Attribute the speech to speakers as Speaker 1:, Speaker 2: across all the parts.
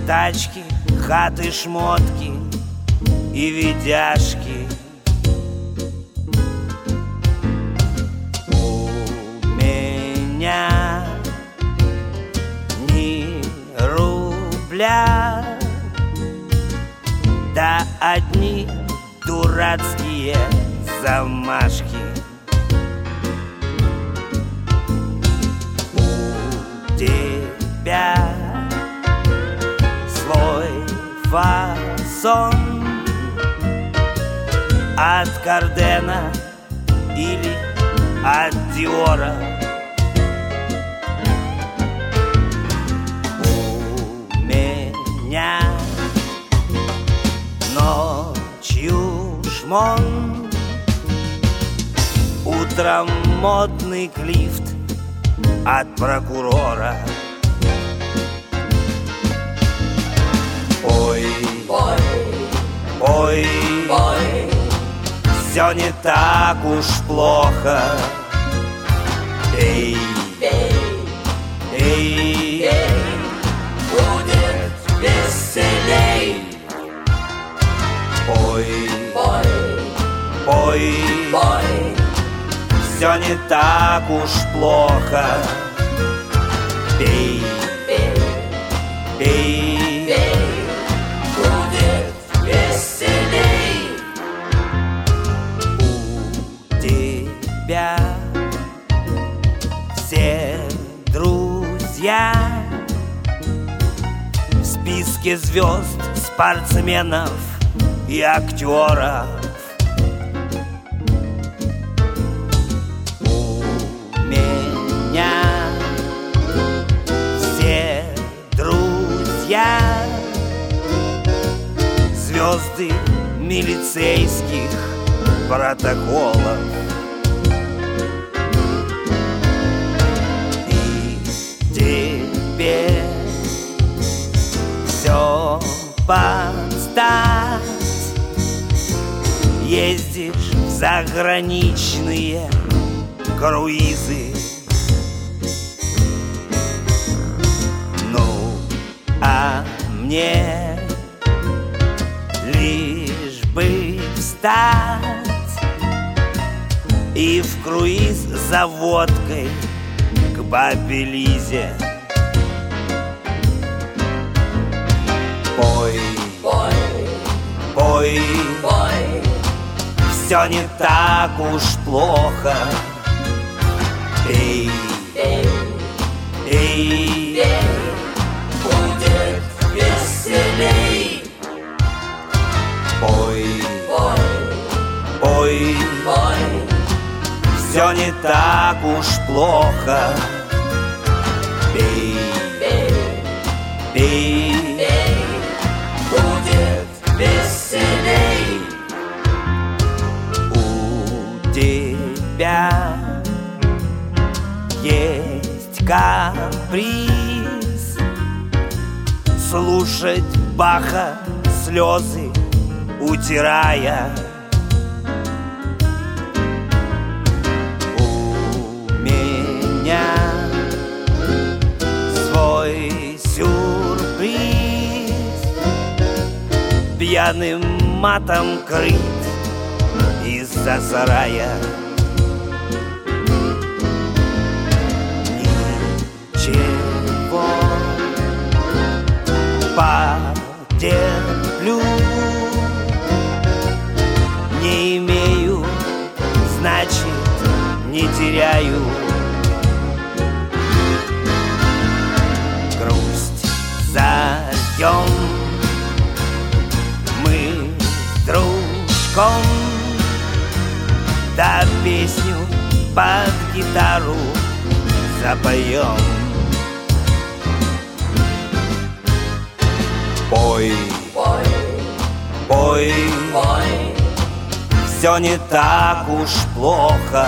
Speaker 1: тачки, хаты, шмотки и видяшки. У меня ни рубля, да одни дурацкие замашки. У тебя свой фасон от Кардена или от Диора. У меня ночью шмон, утром модный клифт от прокурора. Ой,
Speaker 2: Ой,
Speaker 1: ой,
Speaker 2: ой,
Speaker 1: все не так уж плохо. Эй,
Speaker 2: эй,
Speaker 1: эй,
Speaker 2: эй, будет веселей.
Speaker 1: ой,
Speaker 2: Ой,
Speaker 1: ой,
Speaker 2: ой,
Speaker 1: все не так уж плохо. Пей,
Speaker 2: пей,
Speaker 1: пей,
Speaker 2: пей, будет веселей.
Speaker 1: у тебя все друзья в списке звезд, спортсменов и актеров. У меня все друзья звезды милицейских протоколов. И тебе все под стать. Ездишь в заграничные круизы. Ну, а мне лишь бы встать и в круиз за водкой к бабе Лизе. Пой,
Speaker 2: Ой,
Speaker 1: пой,
Speaker 2: ой,
Speaker 1: все не так уж плохо. Эй,
Speaker 2: эй,
Speaker 1: эй,
Speaker 2: эй, будет веселей.
Speaker 1: пой,
Speaker 2: Ой,
Speaker 1: пой,
Speaker 2: ой,
Speaker 1: все не так уж плохо. Пей,
Speaker 2: пей,
Speaker 1: пей,
Speaker 2: пей, будет веселей.
Speaker 1: у тебя есть каприз слушать Баха, слезы утирая. У меня свой сюрприз пьяным матом крыт из-за сарая. Ничего, потерплю, не имею, значит, не теряю. Грусть зальем мы с дружком, да песню под гитару запоем. Пой,
Speaker 2: Ой,
Speaker 1: пой,
Speaker 2: ой,
Speaker 1: все не так уж плохо.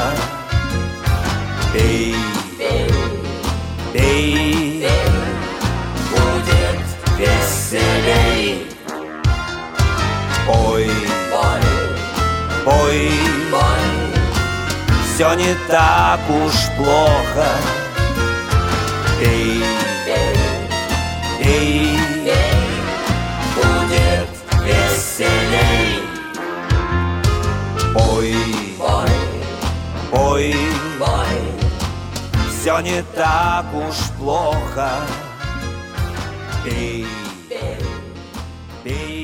Speaker 1: Пей,
Speaker 2: пей,
Speaker 1: пей,
Speaker 2: пей, будет веселей.
Speaker 1: пой,
Speaker 2: Ой,
Speaker 1: пой,
Speaker 2: ой,
Speaker 1: все не так уж плохо. Пей,
Speaker 2: пей,
Speaker 1: пей,
Speaker 2: пей,
Speaker 1: все не так уж плохо. Пей, пей